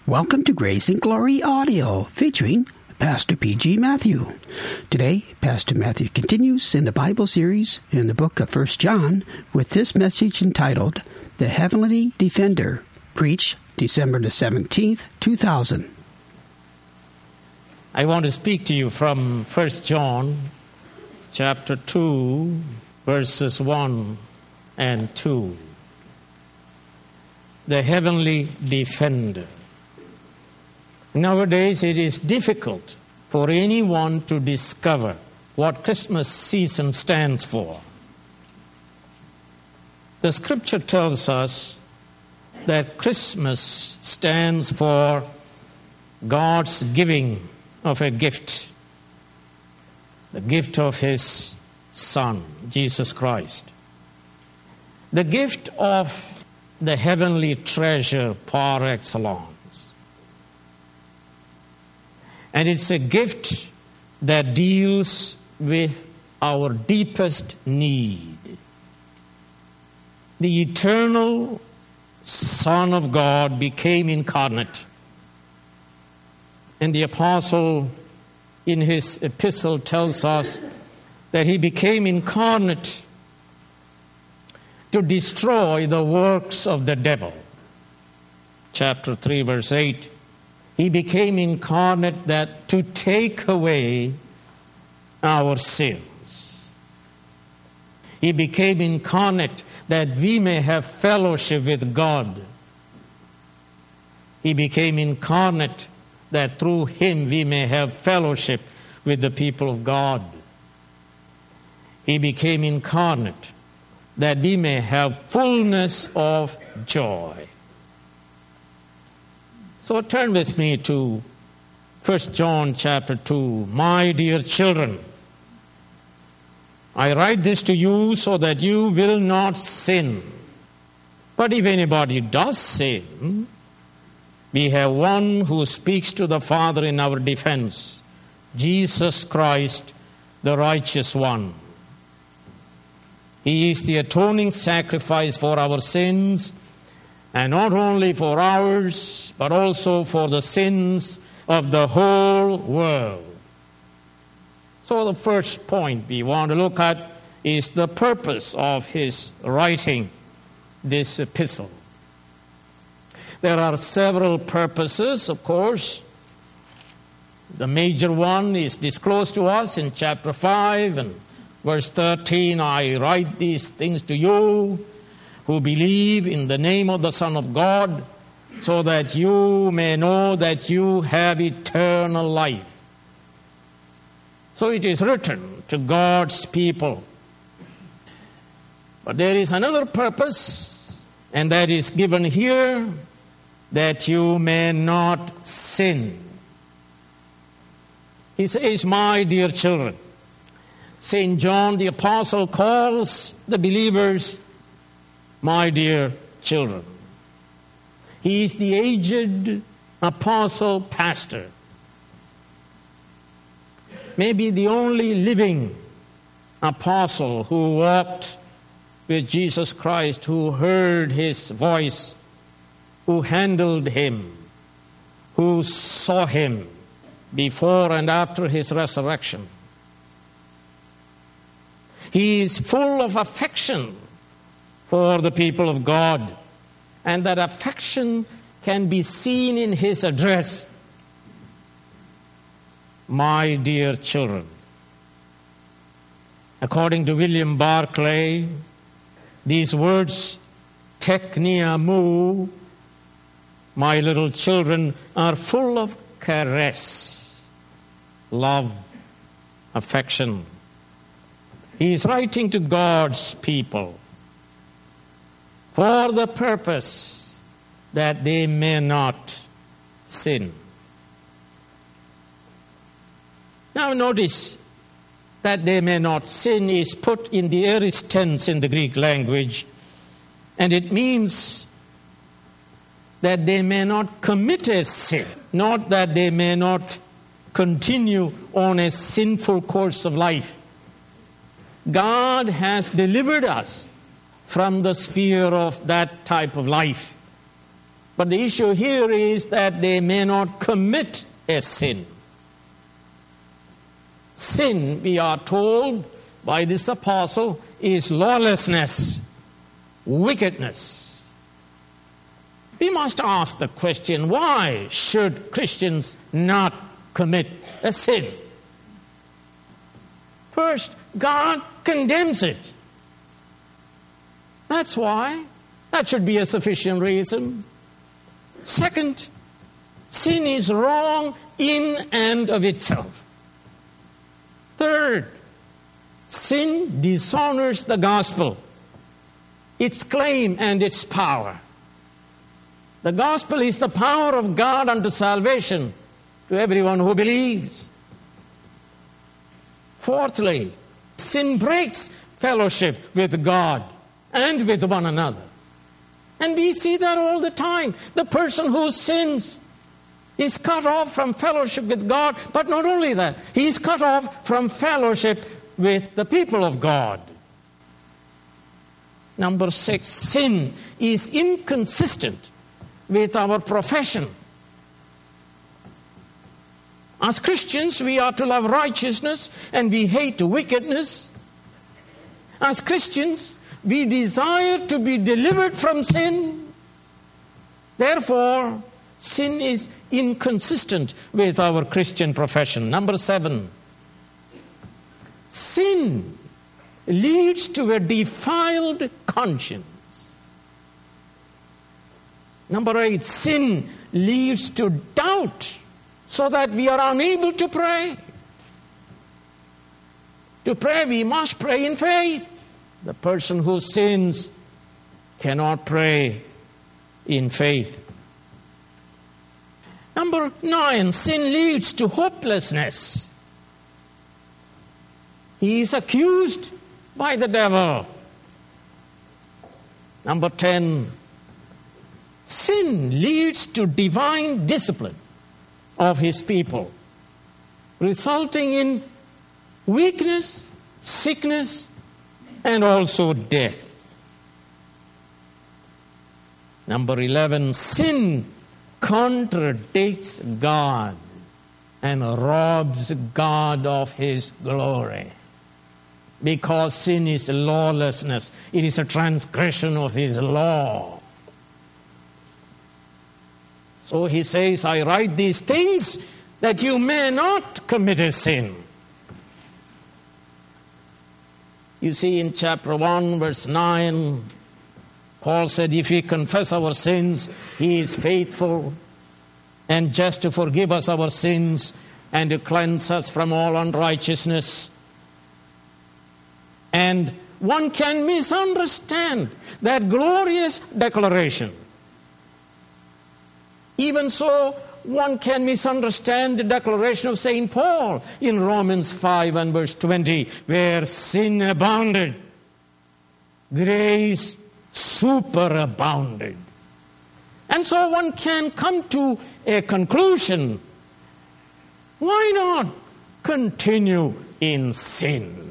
Welcome to Grace and Glory Audio, featuring Pastor P.G. Matthew. Today, Pastor Matthew continues in the Bible series in the book of 1 John with this message entitled, The Heavenly Defender, preached December the 17th, 2000. I want to speak to you from 1 John chapter 2, verses 1 and 2. The Heavenly Defender. Nowadays, it is difficult for anyone to discover what Christmas season stands for. The scripture tells us that Christmas stands for God's giving of a gift, the gift of His Son, Jesus Christ. The gift of the heavenly treasure par excellence. And it's a gift that deals with our deepest need. The eternal Son of God became incarnate. And the apostle in his epistle tells us that he became incarnate to destroy the works of the devil. Chapter 3, verse 8. He became incarnate that to take away our sins. He became incarnate that we may have fellowship with God. He became incarnate that through Him we may have fellowship with the people of God. He became incarnate that we may have fullness of joy. So turn with me to 1 John chapter 2. My dear children, I write this to you so that you will not sin. But if anybody does sin, we have one who speaks to the Father in our defense, Jesus Christ, the righteous one. He is the atoning sacrifice for our sins, and not only for ours, but also for the sins of the whole world. So the first point we want to look at is the purpose of his writing this epistle. There are several purposes, of course. The major one is disclosed to us in chapter 5 and verse 13. I write these things to you who believe in the name of the Son of God, so that you may know that you have eternal life. So it is written to God's people. But there is another purpose, and that is given here, that you may not sin. He says, my dear children. St. John the Apostle calls the believers my dear children. He is the aged apostle pastor. Maybe the only living apostle who walked with Jesus Christ, who heard His voice, who handled Him, who saw Him before and after His resurrection. He is full of affection for the people of God, and that affection can be seen in his address, my dear children. According to William Barclay, these words, teknia mu, my little children, are full of caress, love, affection. He is writing to God's people for the purpose that they may not sin. Now notice that they may not sin is put in the aorist tense in the Greek language, and it means that they may not commit a sin, not that they may not continue on a sinful course of life. God has delivered us from the sphere of that type of life. But the issue here is that they may not commit a sin. Sin, we are told by this apostle, is lawlessness, wickedness. We must ask the question, why should Christians not commit a sin? First, God condemns it. That's why. That should be a sufficient reason. Second, sin is wrong in and of itself. Third, sin dishonors the gospel, its claim and its power. The gospel is the power of God unto salvation to everyone who believes. Fourthly, sin breaks fellowship with God and with one another. And we see that all the time. The person who sins is cut off from fellowship with God, but not only that, he is cut off from fellowship with the people of God. Number 6, sin is inconsistent with our profession. As Christians, we are to love righteousness and we hate wickedness. As Christians, we desire to be delivered from sin. Therefore, sin is inconsistent with our Christian profession. Number 7, sin leads to a defiled conscience. Number 8, sin leads to doubt so that we are unable to pray. To pray, we must pray in faith. The person who sins cannot pray in faith. Number 9, sin leads to hopelessness. He is accused by the devil. Number 10, sin leads to divine discipline of his people, resulting in weakness, sickness, and also death. Number 11, sin contradicts God and robs God of his glory. Because sin is lawlessness. It is a transgression of his law. So he says, I write these things that you may not commit a sin. You see in chapter 1, verse 9, Paul said, if we confess our sins, he is faithful and just to forgive us our sins and to cleanse us from all unrighteousness. And one can misunderstand that glorious declaration. Even so, one can misunderstand the declaration of St. Paul in Romans 5 and verse 20, where sin abounded, grace superabounded. And so one can come to a conclusion. Why not continue in sin?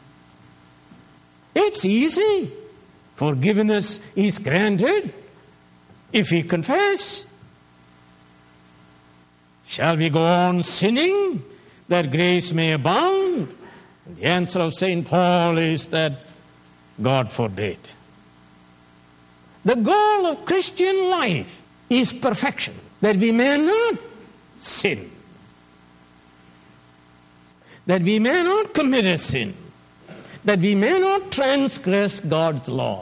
It's easy. Forgiveness is granted if we confess. Shall we go on sinning that grace may abound? And the answer of St. Paul is that God forbid. The goal of Christian life is perfection, that we may not sin, that we may not commit a sin, that we may not transgress God's law.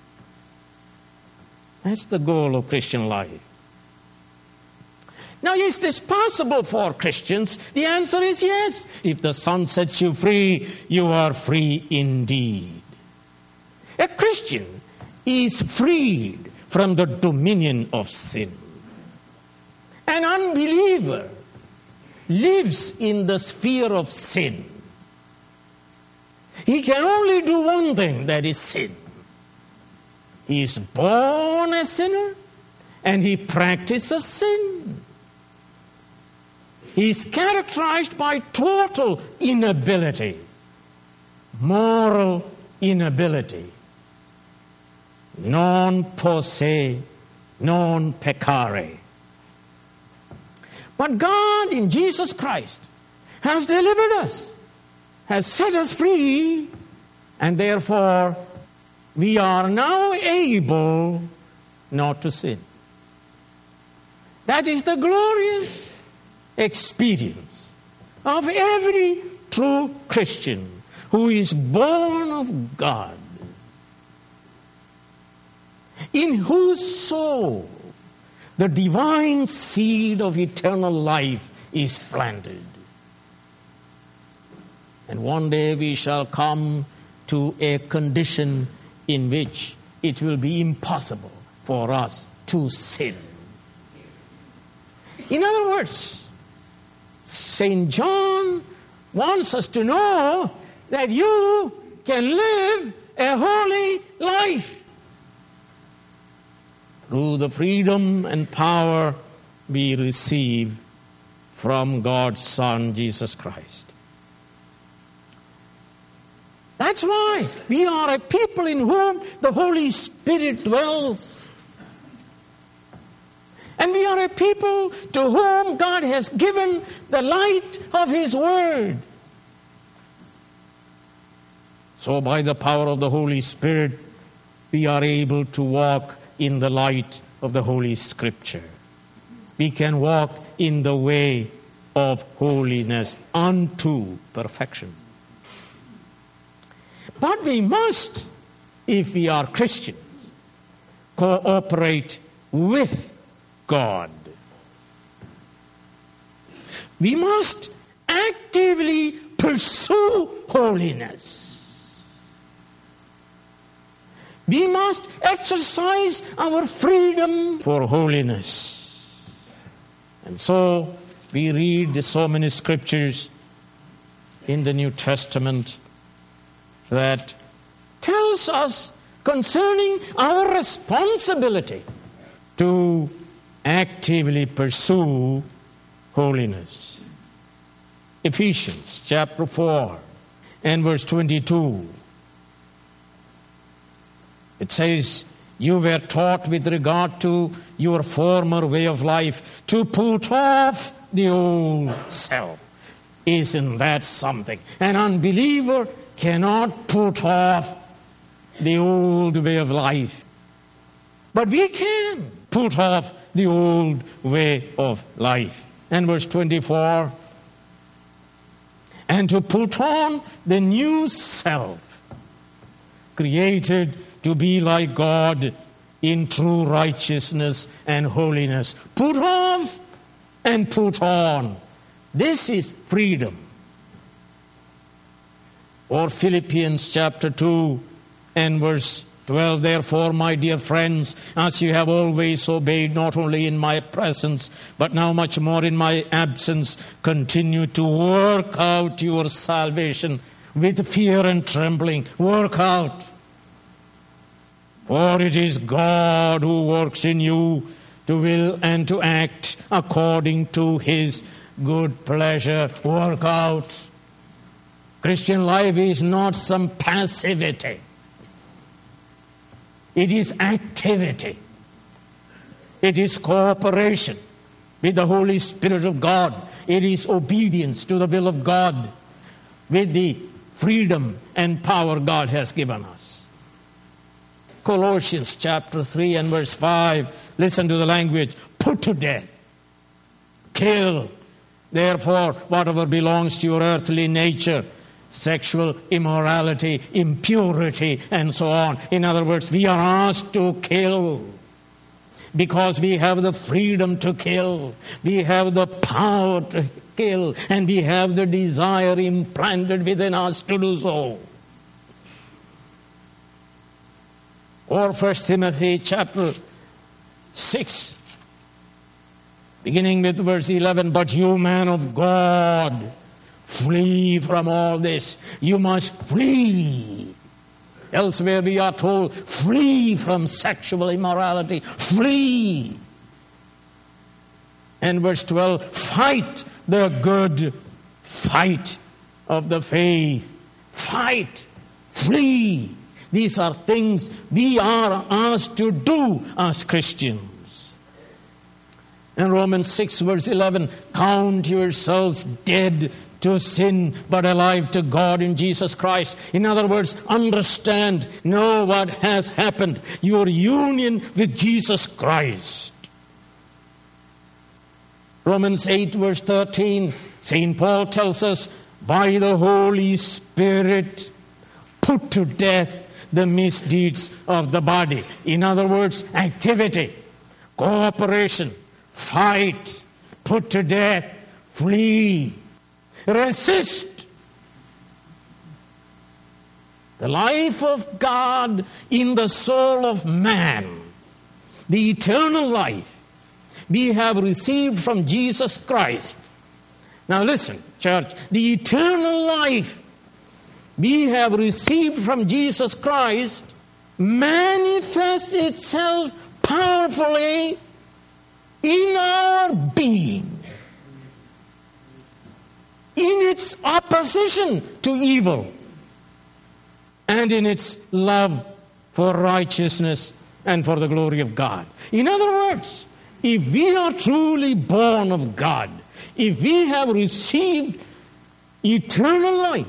That's the goal of Christian life. Now, is this possible for Christians? The answer is yes. If the Son sets you free, you are free indeed. A Christian is freed from the dominion of sin. An unbeliever lives in the sphere of sin. He can only do one thing, that is sin. He is born a sinner and he practices sin. He is characterized by total inability, moral inability. Non posse non peccare. But God in Jesus Christ has delivered us, has set us free, and therefore we are now able not to sin. That is the glorious experience of every true Christian who is born of God, in whose soul the divine seed of eternal life is planted. And one day we shall come to a condition in which it will be impossible for us to sin. In other words, St. John wants us to know that you can live a holy life through the freedom and power we receive from God's Son, Jesus Christ. That's why we are a people in whom the Holy Spirit dwells. And we are a people to whom God has given the light of His Word. So by the power of the Holy Spirit, we are able to walk in the light of the Holy Scripture. We can walk in the way of holiness unto perfection. But we must, if we are Christians, cooperate with God. We must actively pursue holiness. We must exercise our freedom for holiness. And so we read so many scriptures in the New Testament that tells us concerning our responsibility to actively pursue holiness. Ephesians chapter 4 and verse 22. It says, you were taught with regard to your former way of life to put off the old self. Isn't that something? An unbeliever cannot put off the old way of life. But we can put off the old way of life. And verse 24, and to put on the new self, created to be like God in true righteousness and holiness. Put off and put on. This is freedom. Or Philippians chapter 2 and verse 12, therefore, my dear friends, as you have always obeyed, not only in my presence, but now much more in my absence, continue to work out your salvation with fear and trembling. Work out. For it is God who works in you to will and to act according to His good pleasure. Work out. Christian life is not some passivity. It is activity. It is cooperation with the Holy Spirit of God. It is obedience to the will of God with the freedom and power God has given us. Colossians chapter 3 and verse 5. Listen to the language. Put to death. Kill. Therefore, whatever belongs to your earthly nature, sexual immorality, impurity, and so on. In other words, we are asked to kill because we have the freedom to kill. We have the power to kill, and we have the desire implanted within us to do so. Or 1 Timothy chapter 6, beginning with verse 11, but you, man of God, flee from all this. You must flee. Elsewhere we are told, flee from sexual immorality. Flee. And verse 12, fight the good fight of the faith. Fight. Flee. These are things we are asked to do as Christians. And Romans 6 verse 11, count yourselves dead to sin, but alive to God in Jesus Christ. In other words, understand, know what has happened. Your union with Jesus Christ. Romans 8 verse 13, St. Paul tells us, by the Holy Spirit, put to death the misdeeds of the body. In other words, activity, cooperation, fight, put to death, flee, resist. The life of God in the soul of man, the eternal life, we have received from Jesus Christ. Now listen, church, the eternal life we have received from Jesus Christ manifests itself powerfully in our being, in its opposition to evil, and in its love for righteousness and for the glory of God. In other words, if we are truly born of God, if we have received eternal life,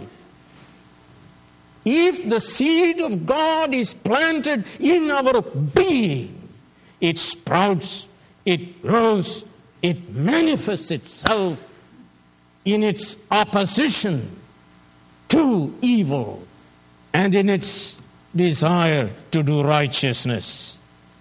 if the seed of God is planted in our being, it sprouts, it grows, it manifests itself in its opposition to evil and in its desire to do righteousness.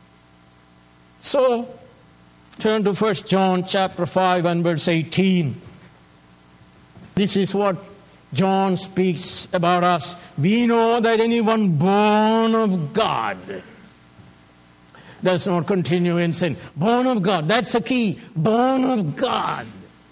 So, turn to 1 John chapter 5 and verse 18. This is what John speaks about us. We know that anyone born of God does not continue in sin. Born of God, that's the key. Born of God.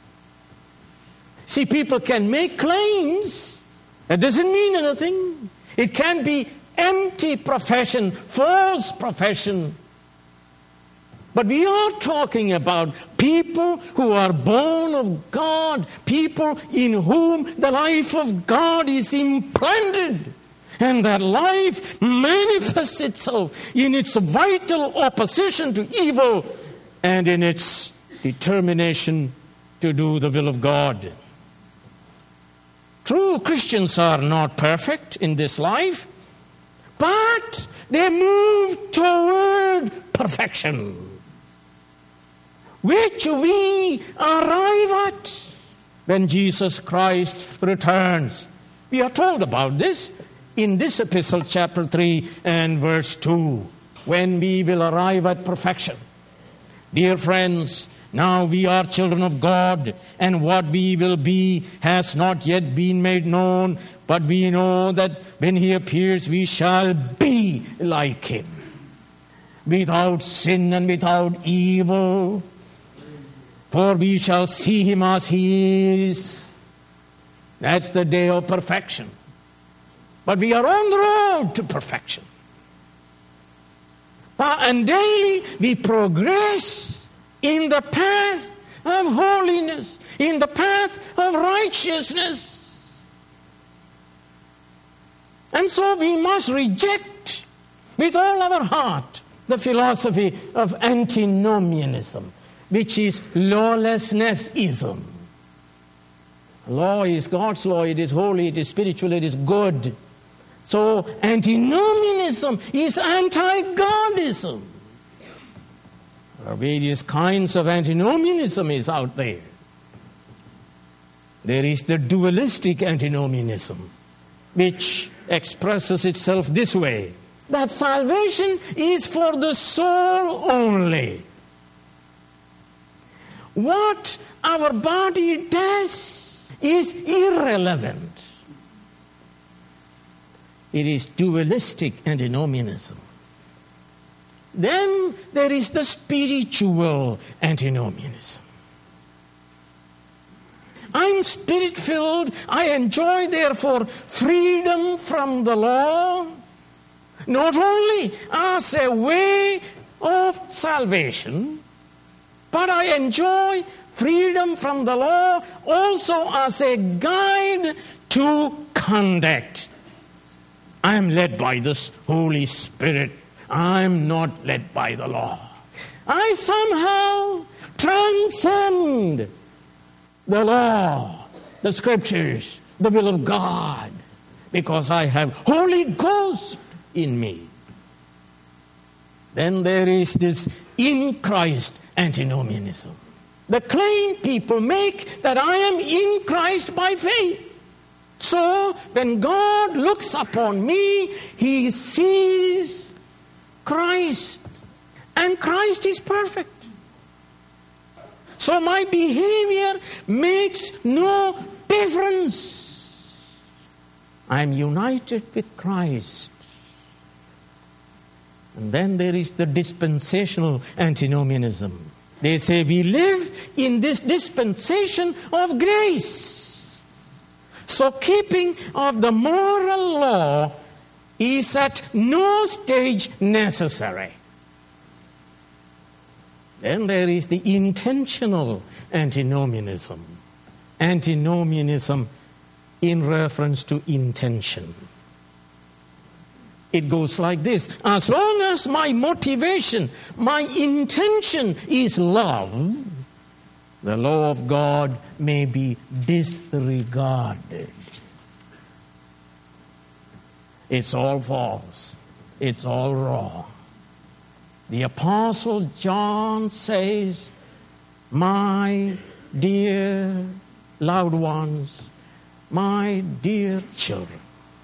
See, people can make claims. That doesn't mean anything. It can be empty profession, false profession. But we are talking about people who are born of God, people in whom the life of God is implanted. And that life manifests itself in its vital opposition to evil and in its determination to do the will of God. True Christians are not perfect in this life, but they move toward perfection, which we arrive at when Jesus Christ returns. We are told about this in this epistle, chapter 3 and verse 2, when we will arrive at perfection. Dear friends, now we are children of God, and what we will be has not yet been made known, but we know that when He appears, we shall be like Him, without sin and without evil. For we shall see Him as He is. That's the day of perfection. But we are on the road to perfection. And daily we progress in the path of holiness, in the path of righteousness. And so we must reject with all our heart the philosophy of antinomianism, which is lawlessness-ism. Law is God's law, it is holy, it is spiritual, it is good. So antinomianism is anti-Godism. There are various kinds of antinomianism is out there. There is the dualistic antinomianism, which expresses itself this way, that salvation is for the soul only. What our body does is irrelevant. It is dualistic antinomianism. Then there is the spiritual antinomianism. I'm spirit-filled. I enjoy, therefore, freedom from the law, not only as a way of salvation, but I enjoy freedom from the law also as a guide to conduct. I am led by this Holy Spirit. I am not led by the law. I somehow transcend the law, the scriptures, the will of God, because I have Holy Ghost in me. Then there is this in Christ antinomianism. The claim people make that I am in Christ by faith. So when God looks upon me, he sees Christ. And Christ is perfect. So my behavior makes no difference. I am united with Christ. And then there is the dispensational antinomianism. They say we live in this dispensation of grace. So keeping of the moral law is at no stage necessary. Then there is the intentional antinomianism. Antinomianism in reference to intention. It goes like this. As long as my motivation, my intention is love, the law of God may be disregarded. It's all false. It's all wrong. The Apostle John says, my dear loved ones, my dear children,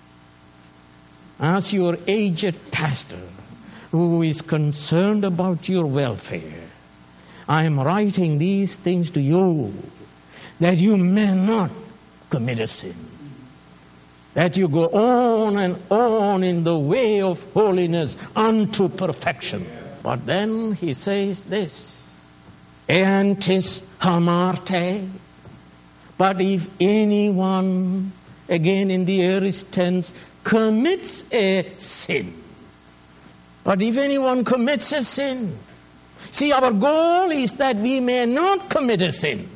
as your aged pastor who is concerned about your welfare, I am writing these things to you that you may not commit a sin, that you go on and on in the way of holiness unto perfection. But then he says this, entis hamarte, but if anyone, again in the aorist tense, commits a sin. But if anyone commits a sin, see, our goal is that we may not commit a sin.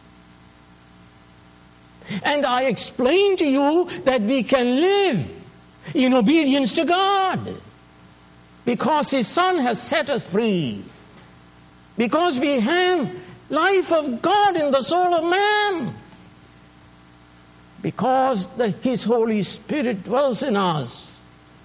And I explained to you that we can live in obedience to God because His Son has set us free. Because we have life of God in the soul of man. Because His Holy Spirit dwells in us.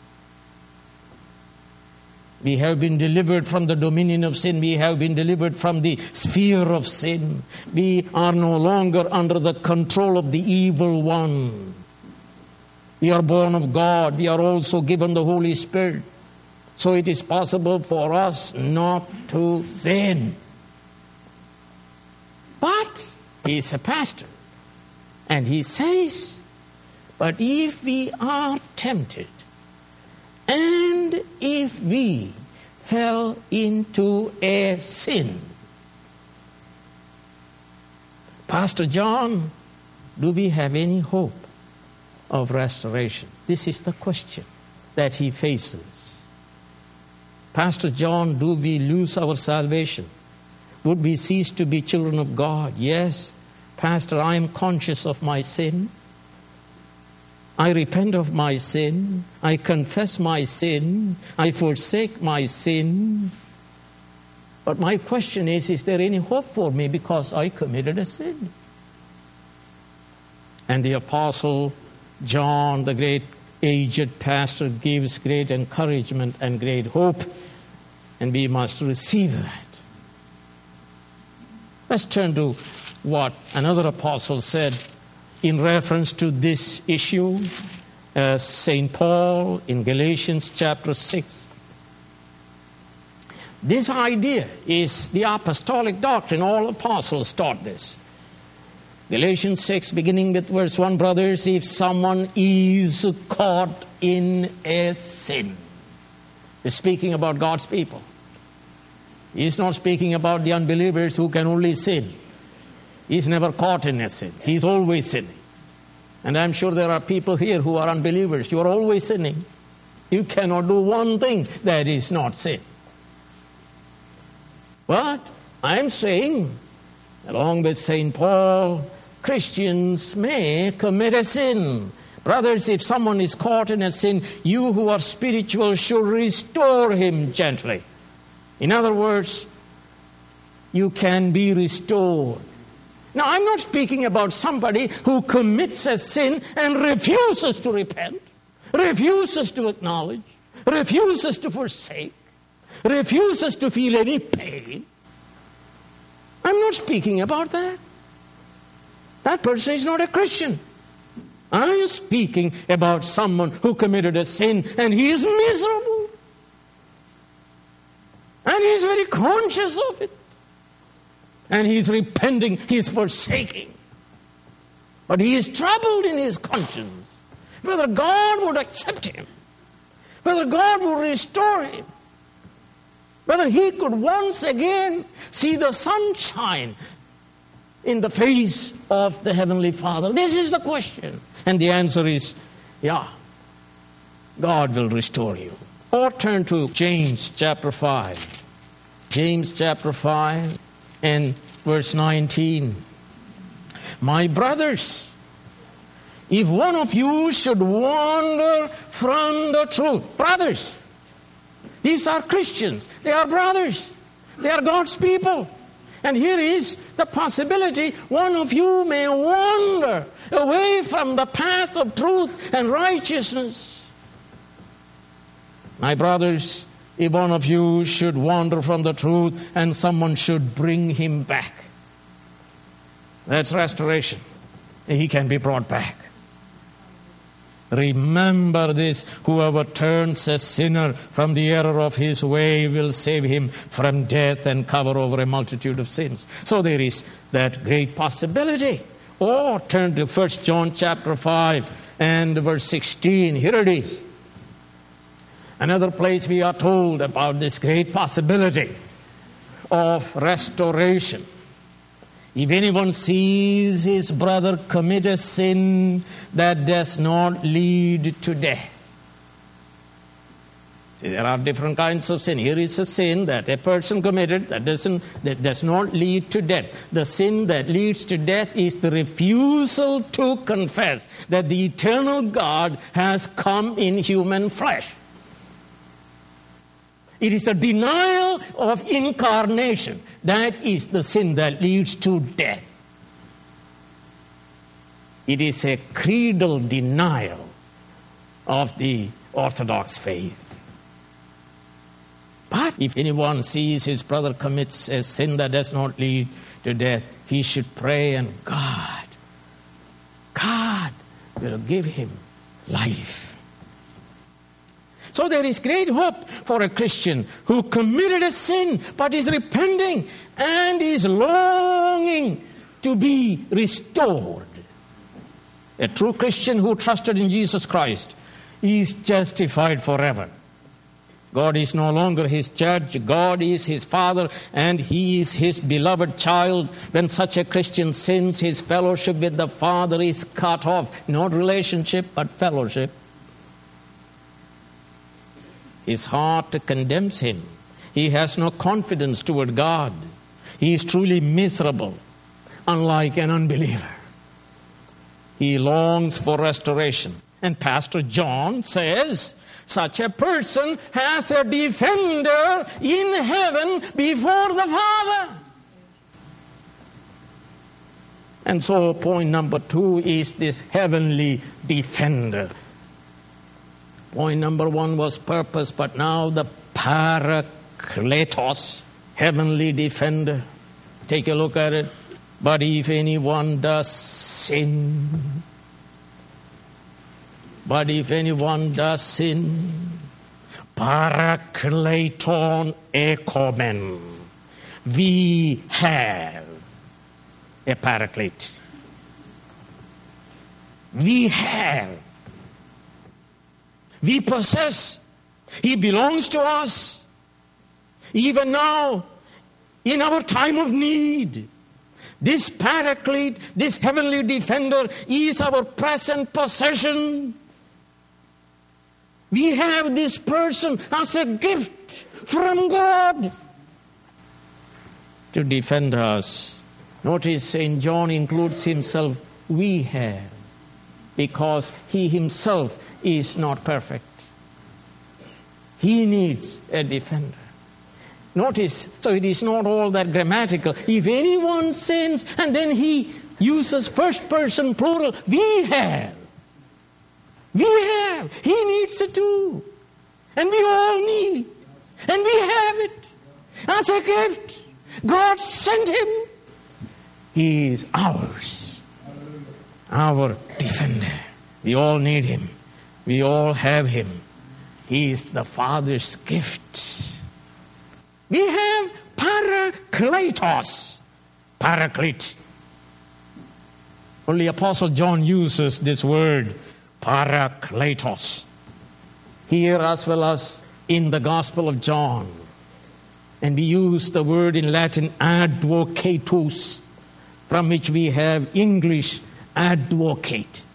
We have been delivered from the dominion of sin. We have been delivered from the sphere of sin. We are no longer under the control of the evil one. We are born of God. We are also given the Holy Spirit. So it is possible for us not to sin. But he is a pastor. And he says, but if we are tempted, and if we fell into a sin, Pastor John, do we have any hope of restoration? This is the question that he faces. Pastor John, do we lose our salvation? Would we cease to be children of God? Yes. Pastor, I am conscious of my sin. I repent of my sin. I confess my sin. I forsake my sin. But my question is there any hope for me because I committed a sin? And the Apostle John, the great aged pastor, gives great encouragement and great hope. And we must receive that. Let's turn to what another apostle said in reference to this issue, St. Paul in Galatians chapter 6. This idea is the apostolic doctrine. All apostles taught this. Galatians 6, beginning with verse 1, brothers, if someone is caught in a sin. He's speaking about God's people. He's not speaking about the unbelievers who can only sin. He's never caught in a sin. He's always sinning. And I'm sure there are people here who are unbelievers. You are always sinning. You cannot do one thing that is not sin. But I'm saying, along with St. Paul, Christians may commit a sin. Brothers, if someone is caught in a sin, you who are spiritual should restore him gently. In other words, you can be restored. Now, I'm not speaking about somebody who commits a sin and refuses to repent, refuses to acknowledge, refuses to forsake, refuses to feel any pain. I'm not speaking about that. That person is not a Christian. I am speaking about someone who committed a sin and he is miserable. And he is very conscious of it. And he is repenting, he is forsaking. But he is troubled in his conscience. Whether God would accept him, whether God would restore him, whether he could once again see the sunshine in the face of the Heavenly Father. This is the question. And the answer is, yeah, God will restore you. Or turn to James chapter 5. James chapter 5 and verse 19. My brothers, if one of you should wander from the truth. Brothers, these are Christians. They are brothers. They are God's people. And here is the possibility one of you may wander away from the path of truth and righteousness. My brothers, if one of you should wander from the truth and someone should bring him back. That's restoration. He can be brought back. Remember this, whoever turns a sinner from the error of his way will save him from death and cover over a multitude of sins. So there is that great possibility. Or turn to 1 John chapter 5 and verse 16. Here it is. Another place we are told about this great possibility of restoration. If anyone sees his brother commit a sin that does not lead to death. See, there are different kinds of sin. Here is a sin that a person committed that does not lead to death. The sin that leads to death is the refusal to confess that the eternal God has come in human flesh. It is a denial of incarnation. That is the sin that leads to death. It is a creedal denial of the Orthodox faith. But if anyone sees his brother commits a sin that does not lead to death, he should pray, and God will give him life. So there is great hope for a Christian who committed a sin but is repenting and is longing to be restored. A true Christian who trusted in Jesus Christ is justified forever. God is no longer his judge. God is his father and he is his beloved child. When such a Christian sins, his fellowship with the Father is cut off. Not relationship, but fellowship. His heart condemns him. He has no confidence toward God. He is truly miserable, unlike an unbeliever. He longs for restoration. And Pastor John says, such a person has a defender in heaven before the Father. And so point number 2 is this heavenly defender. Point number 1 was purpose, but now the Parakletos, heavenly defender. Take a look at it. But if anyone does sin, Parakleton ekomen, we have a paraclete. We possess. He belongs to us. Even now, in our time of need, this paraclete, this heavenly defender is our present possession. We have this person as a gift from God to defend us. Notice St. John includes himself, we have, because he himself is not perfect. He needs a defender. Notice, so it is not all that grammatical. If anyone sins, and then he uses first person plural, we have. He needs it too. And we all need. And we have it as a gift. God sent him. He is ours. Our defender. We all need him. We all have him. He is the Father's gift. We have Parakletos. Paraclete. Only Apostle John uses this word, Parakletos. Here as well as in the Gospel of John. And we use the word in Latin, advocatus, from which we have English, advocate.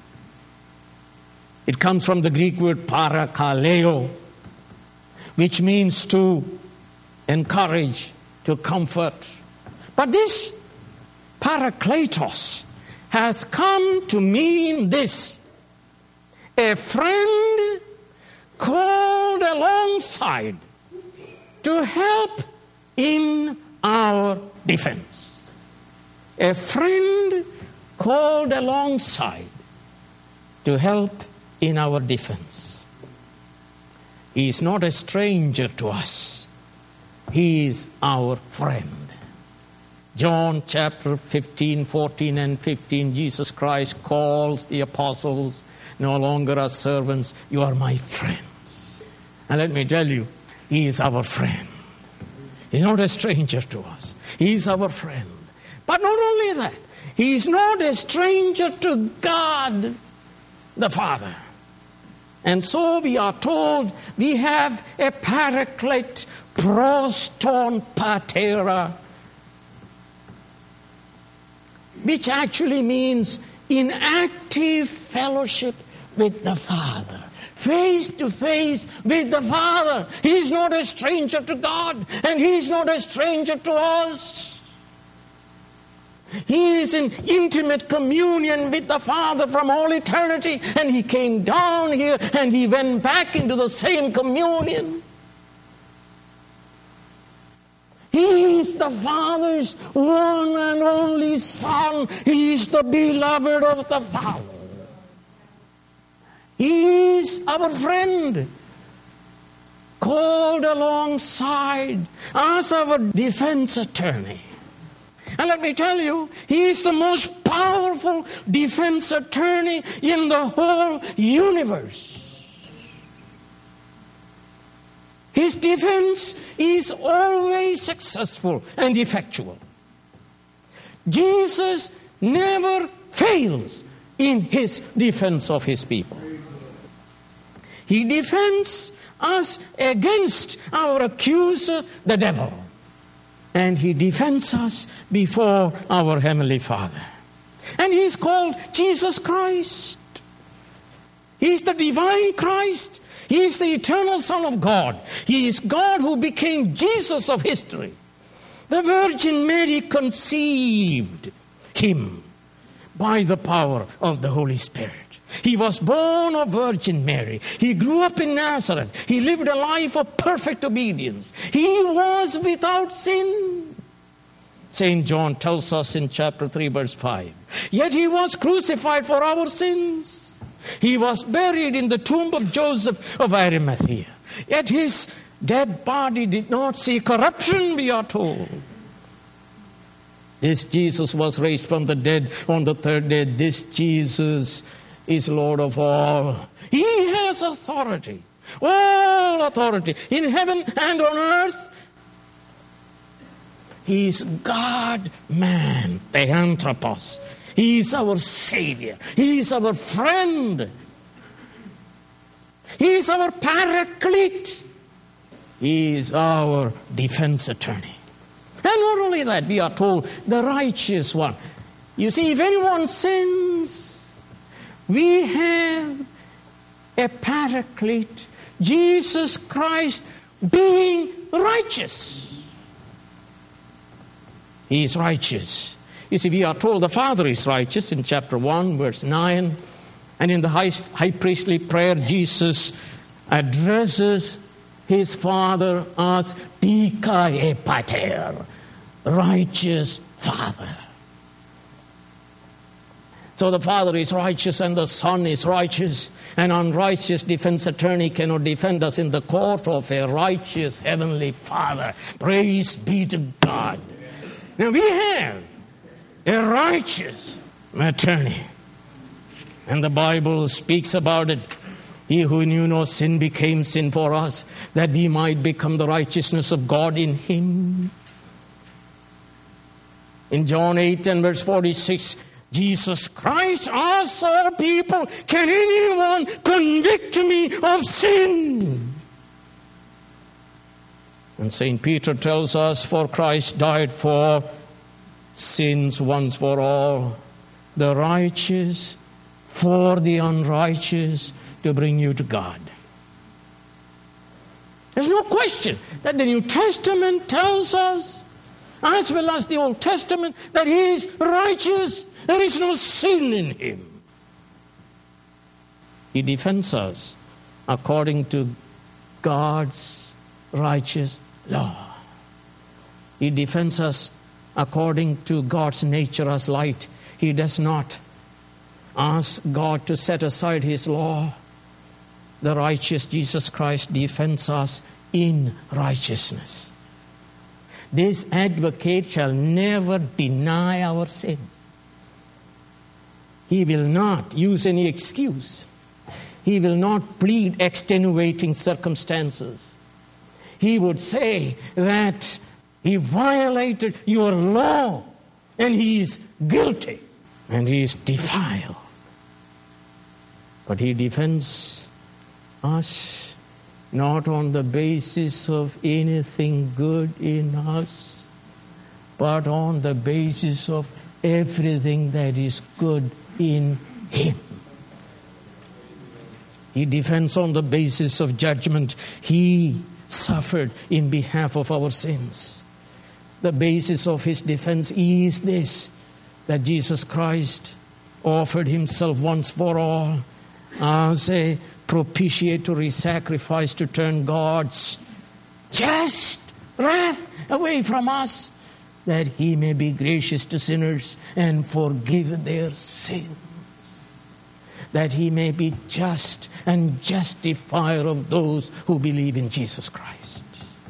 It comes from the Greek word parakaleo, which means to encourage, to comfort. But this parakletos has come to mean this: a friend called alongside to help in our defense. A friend called alongside to help in our defense. He is not a stranger to us. He is our friend. John chapter 15, 14 and 15, Jesus Christ calls the apostles no longer as servants. You are my friends. And let me tell you, he is our friend. He's not a stranger to us. He is our friend. But not only that, he is not a stranger to God the Father. And so we are told we have a paraclete, proston patera, which actually means in active fellowship with the Father. Face to face with the Father. He's not a stranger to God, and he's not a stranger to us. He is in intimate communion with the Father from all eternity, and he came down here and he went back into the same communion. He is the Father's one and only Son. He is the beloved of the Father. He is our friend, called alongside as our defense attorney. And let me tell you, he is the most powerful defense attorney in the whole universe. His defense is always successful and effectual. Jesus never fails in his defense of his people. He defends us against our accuser, the devil. And he defends us before our Heavenly Father. And he is called Jesus Christ. He is the divine Christ. He is the eternal Son of God. He is God who became Jesus of history. The Virgin Mary conceived him by the power of the Holy Spirit. He was born of Virgin Mary. He grew up in Nazareth. He lived a life of perfect obedience. He was without sin. St. John tells us in chapter 3, verse 5. Yet he was crucified for our sins. He was buried in the tomb of Joseph of Arimathea. Yet his dead body did not see corruption, we are told. This Jesus was raised from the dead on the third day. This Jesus is Lord of all. He has authority, all authority in heaven and on earth. He is God-man, Theanthropos. He is our Savior. He is our friend. He is our paraclete. He is our defense attorney. And not only that, we are told the righteous one. You see, if anyone sins, we have a paraclete, Jesus Christ being righteous. He is righteous. You see, we are told the Father is righteous in chapter 1, verse 9. And in the high priestly prayer, Jesus addresses his father as Dikae Pater, righteous Father. So the Father is righteous and the Son is righteous. An unrighteous defense attorney cannot defend us in the court of a righteous Heavenly Father. Praise be to God. Now we have a righteous attorney. And the Bible speaks about it. He who knew no sin became sin for us, that we might become the righteousness of God in him. In John 8 and verse 46, Jesus Christ asks all people, can anyone convict me of sin? And St. Peter tells us, for Christ died for sins once for all, the righteous for the unrighteous, to bring you to God. There's no question that the New Testament tells us, as well as the Old Testament, that he is righteous. There is no sin in him. He defends us according to God's righteous law. He defends us according to God's nature as light. He does not ask God to set aside his law. The righteous Jesus Christ defends us in righteousness. This advocate shall never deny our sin. He will not use any excuse. He will not plead extenuating circumstances. He would say that he violated your law and he is guilty and he is defiled. But he defends us not on the basis of anything good in us, but on the basis of everything that is good in him. He defends on the basis of judgment. He suffered in behalf of our sins. The basis of his defense is this, that Jesus Christ offered himself once for all as a propitiatory sacrifice to turn God's just wrath away from us, that he may be gracious to sinners and forgive their sins, that he may be just and justifier of those who believe in Jesus Christ.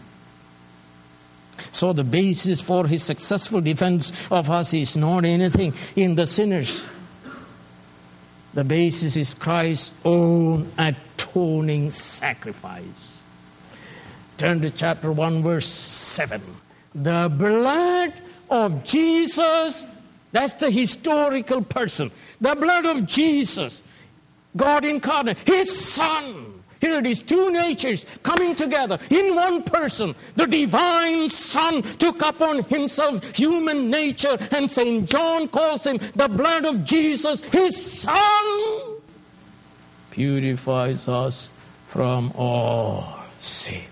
So the basis for his successful defense of us is not anything in the sinners. The basis is Christ's own atoning sacrifice. Turn to chapter 1, verse 7. The blood of Jesus, that's the historical person. The blood of Jesus, God incarnate, his Son. Here it is, two natures coming together in one person. The divine Son took upon himself human nature, and St. John calls him the blood of Jesus, his Son, purifies us from all sin.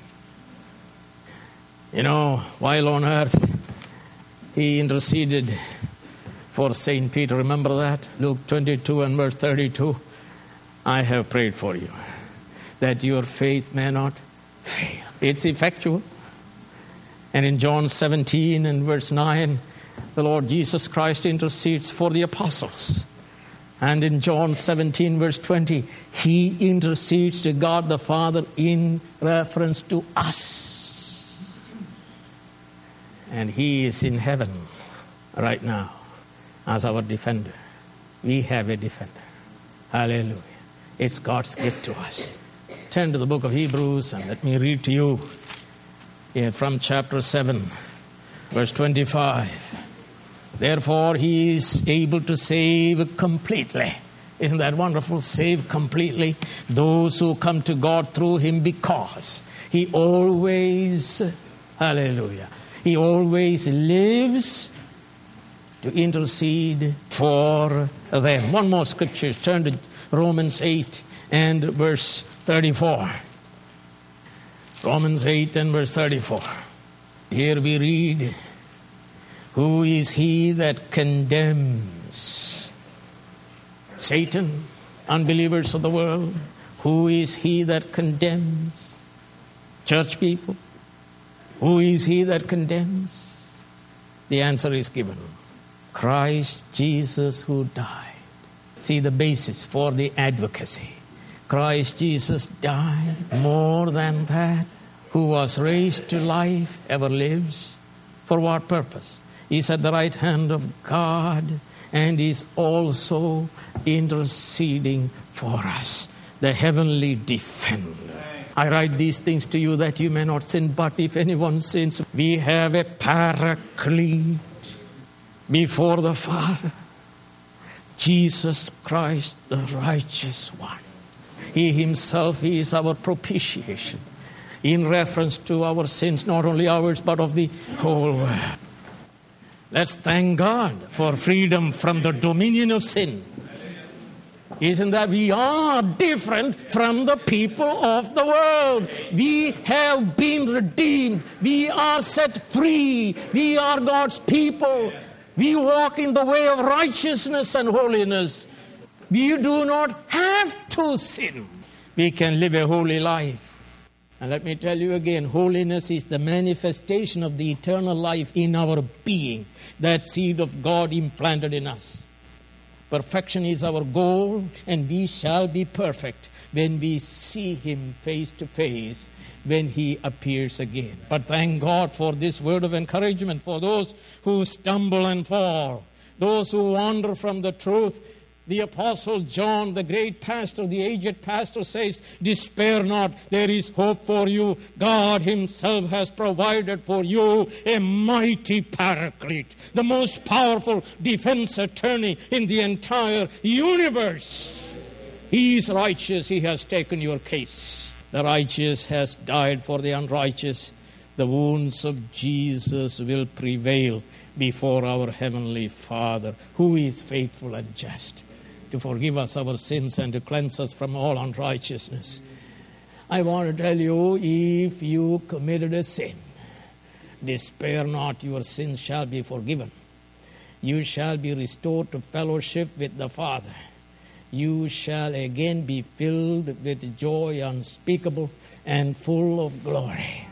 You know, while on earth, he interceded for St. Peter. Remember that? Luke 22 and verse 32. I have prayed for you, that your faith may not fail. It's effectual. And in John 17 and verse 9, the Lord Jesus Christ intercedes for the apostles. And in John 17 verse 20, he intercedes to God the Father in reference to us. And he is in heaven right now as our defender. We have a defender. Hallelujah. It's God's gift to us. Turn to the book of Hebrews and let me read to you from chapter 7, verse 25. Therefore, he is able to save completely. Isn't that wonderful? Save completely those who come to God through him, because he always, hallelujah, he always lives to intercede for them. One more scripture. Turn to Romans 8 and verse 34. Romans 8 and verse 34. Here we read, who is he that condemns? Satan, unbelievers of the world. Who is he that condemns? Church people, who is he that condemns? The answer is given. Christ Jesus who died. See the basis for the advocacy. Christ Jesus died. More than that, who was raised to life, ever lives. For what purpose? He's at the right hand of God and is also interceding for us, the heavenly defender. I write these things to you that you may not sin, but if anyone sins, we have a paraclete before the Father, Jesus Christ, the righteous one. He himself is our propitiation in reference to our sins, not only ours, but of the whole world. Let's thank God for freedom from the dominion of sin. Isn't that we are different from the people of the world? We have been redeemed. We are set free. We are God's people. We walk in the way of righteousness and holiness. We do not have to sin. We can live a holy life. And let me tell you again, holiness is the manifestation of the eternal life in our being, that seed of God implanted in us. Perfection is our goal, and we shall be perfect when we see him face to face, when he appears again. But thank God for this word of encouragement for those who stumble and fall, those who wander from the truth. The Apostle John, the great pastor, the aged pastor, says, despair not, there is hope for you. God himself has provided for you a mighty paraclete, the most powerful defense attorney in the entire universe. He is righteous, he has taken your case. The righteous has died for the unrighteous. The wounds of Jesus will prevail before our Heavenly Father, who is faithful and just, to forgive us our sins and to cleanse us from all unrighteousness. I want to tell you, if you committed a sin, despair not, your sins shall be forgiven. You shall be restored to fellowship with the Father. You shall again be filled with joy unspeakable and full of glory.